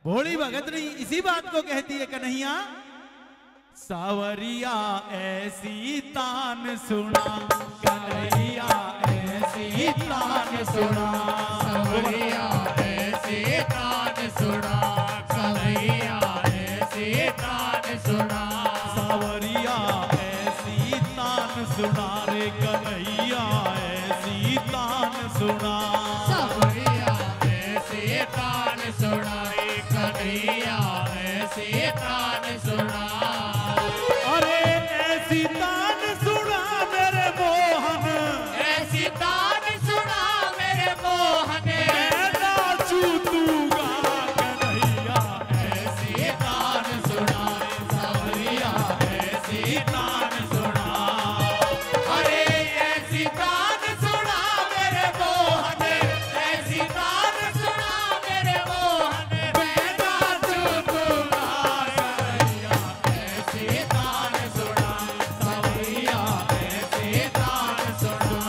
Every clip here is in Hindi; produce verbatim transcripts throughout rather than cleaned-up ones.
भोली भगतनी इसी बात को कहती है कन्हैया, सावरिया ऐसी तान सुना, कन्हैया ऐसी तान सुना, सावरिया ऐसी तान सुना, कन्हैया ऐसी तान सुना, सावरिया ऐसी तान सुना रे कन्हैया ऐसी तान सुना, सावरिया ऐसी तान सुना रे कन्हैया ऐसी तान सुना। अरे ऐसी तान सुना मेरे मोहन, ऐसी तान सुना मेरे मोहन, मैं नाचू तू गा कन्हैया ऐसी तान सुना सावरिया ऐसी तान सुना। अरे ऐसी तान सुना मेरे मोहन, ऐसी तान सुना मेरे मोहन, मैं नाचू दूंगा कन्हैया ऐसी तान सुना, सावरिया ऐसी तान सुना।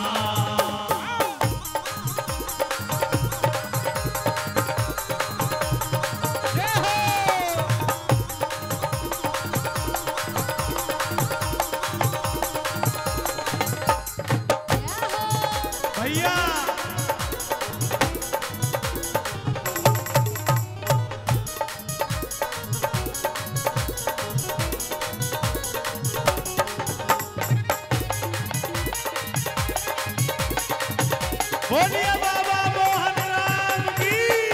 भैया बोलिए बाबा मोहन राम की।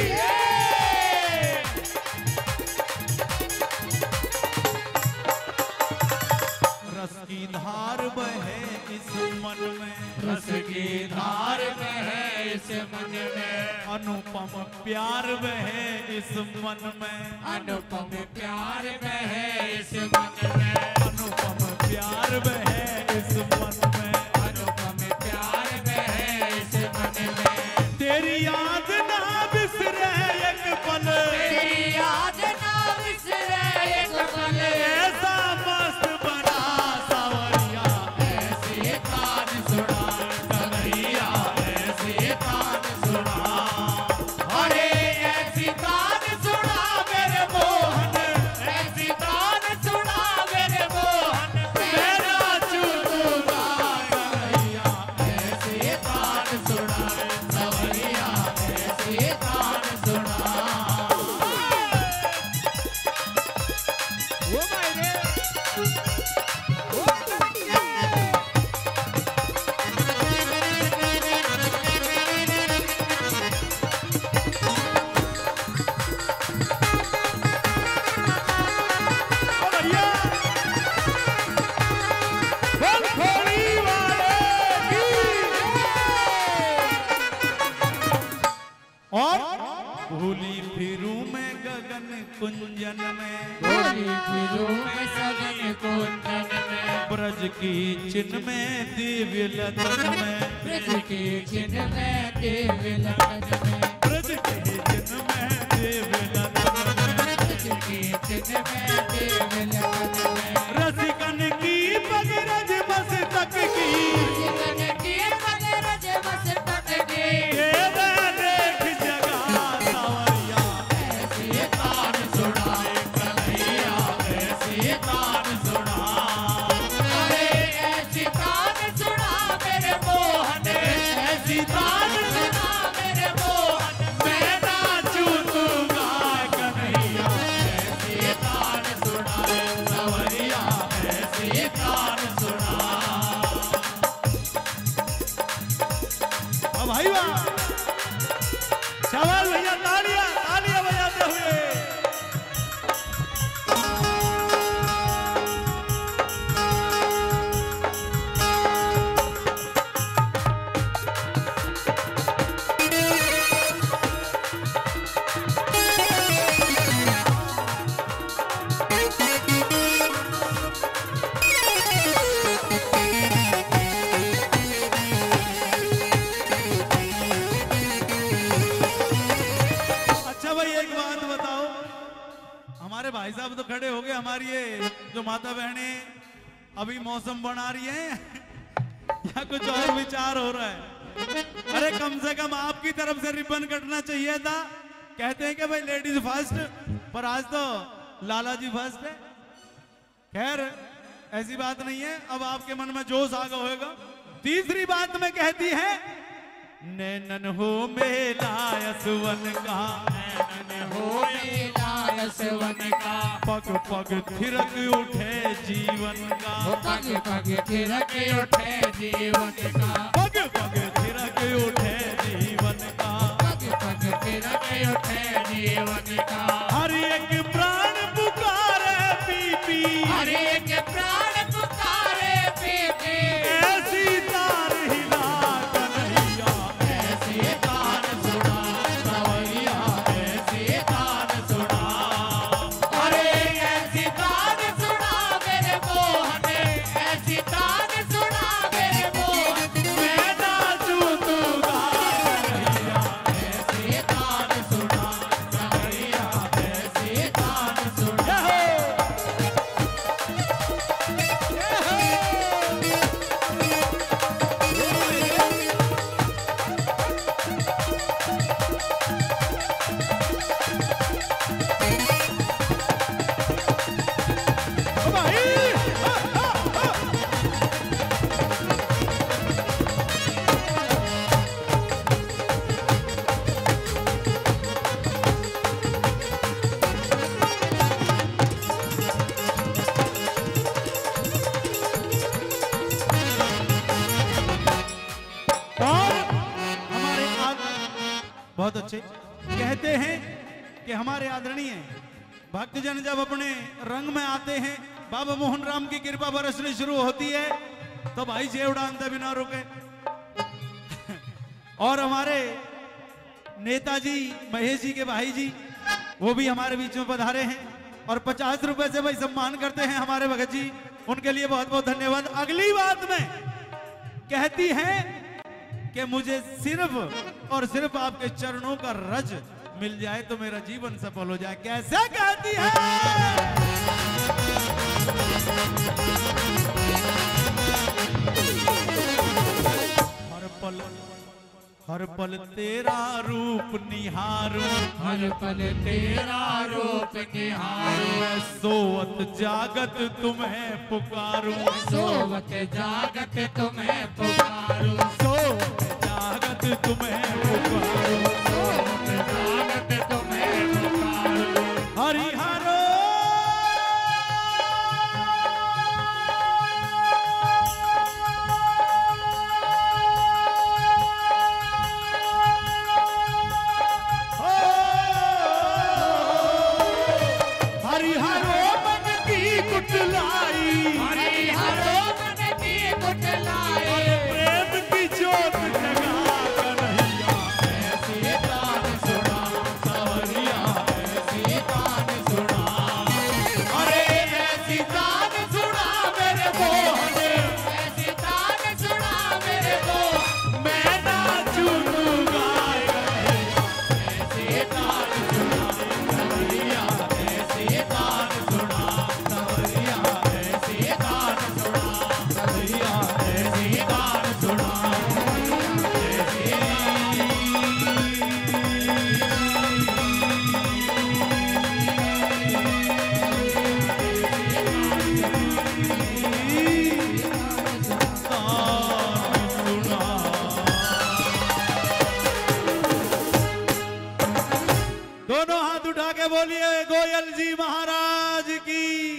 रस की धार बहे इस मन में, रस की धार बहे इस मन में, अनुपम प्यार बहे इस मन में, अनुपम प्यार बहे इस मन में, अनुपम प्यार बहे इस मन में, अनुपम प्यार बहे इस मन में। तेरी याद ना बिसरे एक पल, तेरी याद ना बिसरे एक पल, ऐसा मस्त बना सावरिया ऐसी तान सुना कन्हैया ऐसी तान सुना। अरे ऐसी तान सुना मेरे मोहन, ऐसी तान सुना मेरे मोहन, मैं नाचू दूंगा कन्हैया ऐसी तान सुना, सावरिया ऐसी तान सुना। ओ मायने ओ ओ भैया बोल खोली वाले की। और भूली फिरूं मैं गगन कुंजन में, भोली फिरूं मैं सगन कुंजन में, ब्रज की चिन्ह में दिव्य लतन में, ब्रज के चिन्ह में दिव्य लगन में, ब्रज की चिन्ह में दिव्य लतन में, ब्रज के चिन्ह में दिव्य लगन में। रसिकन की पगरज बस तक की, जीवन की मगरज बस तक की, ये मैं देख जगा सावरिया ऐसी तान सुना कन्हैया ऐसी तान सुना। अरे ऐसी तान सुना मेरे मोहन, ऐसी तान सुना मेरे मोहन, मैं नाचू दूंगा कन्हैया ऐसी तान सुना, सावरिया ऐसी तान सुना। अब भाई वाह शाबाश भैया, तालियां तालियां बजाते हुए। अच्छा भाई एक बात बताओ, हमारे भाई साहब तो खड़े हो गए, हमारी ये जो माता बहने अभी मौसम बना रही है या कुछ और विचार हो रहा है? अरे कम से कम आपकी तरफ से रिबन कटना चाहिए था, कहते हैं कि भाई लेडीज फर्स्ट, पर आज तो लाला जी फर्स्ट है। खैर ऐसी बात नहीं है, अब आपके मन में जोश आ गया होगा। तीसरी बात में कहती है, नैनन हो मेला यशवन का, नैनन हो मेला यशवन का, पग पग थिरक उठे जीवन का, पग पग थिरक उठे जीवन का, पग पग थिरक उठे जीवन का, पग पग थिरक उठे जीवन का। हर एक प्राण पुकारे पीपी, हर एक प्राण पुकारे पीपी, ऐसी तार हिला कन्हैया, ऐसी तान सुना सवैया, ऐसी तान सुना। अरे ऐसी तान सुना मेरे मोहन, ऐसी तान सुना मेरे मोहन, मैं नाचूं तू गा कन्हैया, ऐसी तान सुना सवैया, ऐसी तान सुना। ओ भाई, आ, आ, आ। और हमारे आद... बहुत अच्छे कहते हैं कि हमारे आदरणीय भक्तजन जब अपने रंग में आते हैं, बाबा मोहन राम की कृपा बरसनी शुरू होती है, तो भाई जेव डांते बिना रुके। और हमारे नेताजी महेश जी के भाई जी, वो भी हमारे बीच में पधारे हैं और पचास रुपए से भाई सम्मान करते हैं हमारे भगत जी, उनके लिए बहुत बहुत धन्यवाद। अगली बात में कहती हैं कि मुझे सिर्फ और सिर्फ आपके चरणों का रज मिल जाए तो मेरा जीवन सफल हो जाए। कैसे कहती है? हर पल हर पल तेरा रूप निहारूं, हर पल तेरा रूप निहारूं, मैं सोवत जागत तुम्हें पुकारूं, सोवत जागत तुम्हें पुकारूं, सोवत जागत तुम्हें पुकारूं, सोवत जागत तुम्हें पुकारूं। हरिहरो हरिहरो मन की कुटलाई, हरिहरो मन की कुटलाई, प्रेम की ज्योत जगा कन्हैया, ऐसी तान सुना सवरिया, ऐसी तान सुना। अरे ऐसी तान सुना मेरे मोहन, ऐसी तान सुना मेरे मोहन, मैं नाचूं तू गाए ऐसी तान सुना सवरिया, ऐसी तान सुना सवरिया, ऐसी तान सुना सवरिया, ऐसी तान सुना। दोनों हाथ उठा के बोलिए गोयल जी महाराज की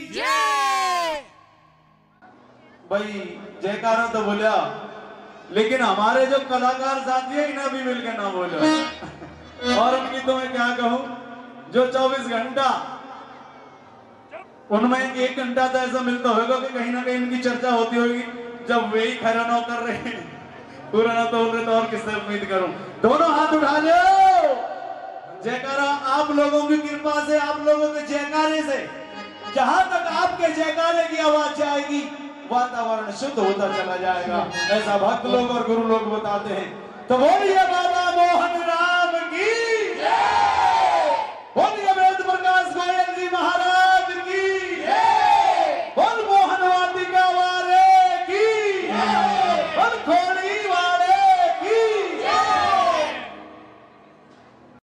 भाई जयकारा तो बोलिया, लेकिन हमारे जो कलाकार साथी है इन्हें भी मिलकर ना बोलो। और उनकी तो मैं क्या कहूं, जो चौबीस घंटा उनमें एक घंटा तो ऐसा मिलता होगा कि कहीं ना कहीं इनकी चर्चा होती होगी, जब वे ही खैरा नौ कर रहे हैं, पूरा ना तो उन रहे तो और किससे उम्मीद करूं। दोनों हाथ उठा लो, जयकारा आप लोगों की कृपा से, आप लोगों के जयकारे से, जहां तक आपके जयकारे की आवाज जाएगी वातावरण शुद्ध होता चला जाएगा, ऐसा भक्त लोग और गुरु लोग बताते हैं। तो बोलिए